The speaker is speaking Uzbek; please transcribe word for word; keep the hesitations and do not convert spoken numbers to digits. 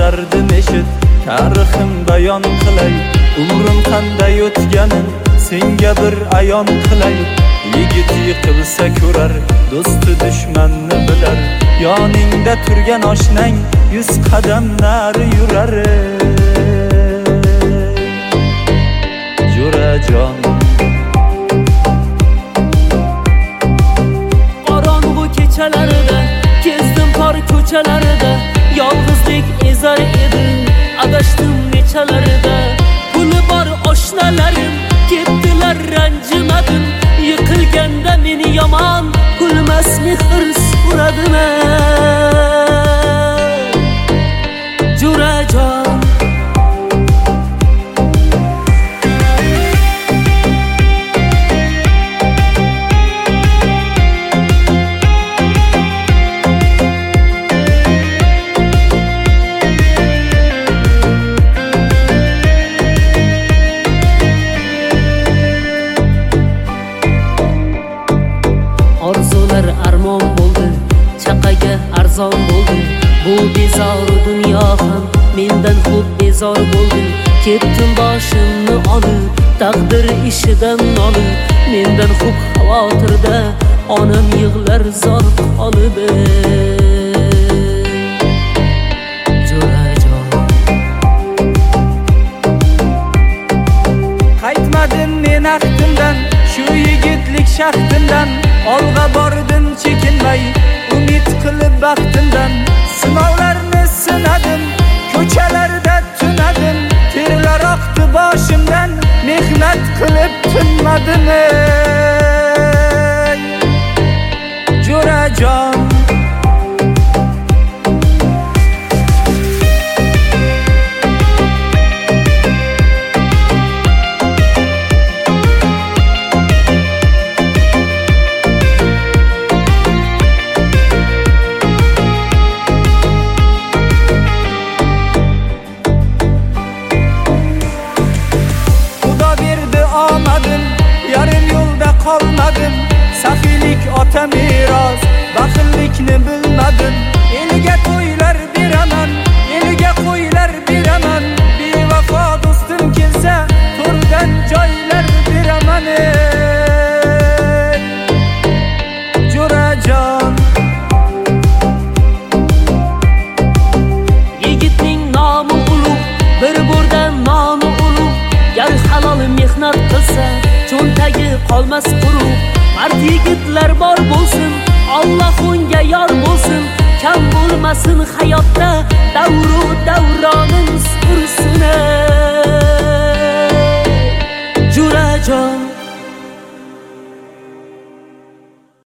boshlarim eshit, tarixim bayon qilay, umrim qanday o'tganin senga bir ayon qilay. Yigit yiqilsa ko'rar, do'sti dushmanni bilar, yoningda turgan oshnang yuz qadam nari yurar. Jo'rajon qorong'u kechalarida kezdim tor ko'chalarida, yolg'izlik ezar edi adashdim nechalarida. Puli bor oshnalarim ketdilar, ranjimadim, yiqilganda meni yomon kulmas mehr suradimi? Jo'rajon orzular armon bo'ldi, chaqaga arzon bo'ldi. Bu bezor dunyo ham mendan xo'p bezor bo'ldi. Ketdim boshimni olib, taqdir ishidan nolib, mendan xo'p xavotirda onam yig'lar zor qolib. Jo'rajon qaytmadim men axtimdan, shu yigitlik shaxtimdan, olg'a bordim chekinmay, umid qilib baxtimdan. Sinovlarni sinadim, ko'chalarda tunadim, terlar oqdi boshimdan, mehnat qilib tinmadim. Jo'rajon yarim yo'lda qolmadim, saxiylik ota meros, baxillikni bilmadim. Eliga to'ylar beraman, eliga qo'ylar beraman, bevafo do'stim kelsa to'rdan joylar beraman. Jo'rajon yigitning nomi ulug', bir bo'rdan noni ulug'. Gar halol mehnat qilsa cho'ntagi qolmas quruq. Mard yigitlar bor bo'lsin, Alloh unga yor bo'lsin. Kam bo'lmasin hayotda davru davronin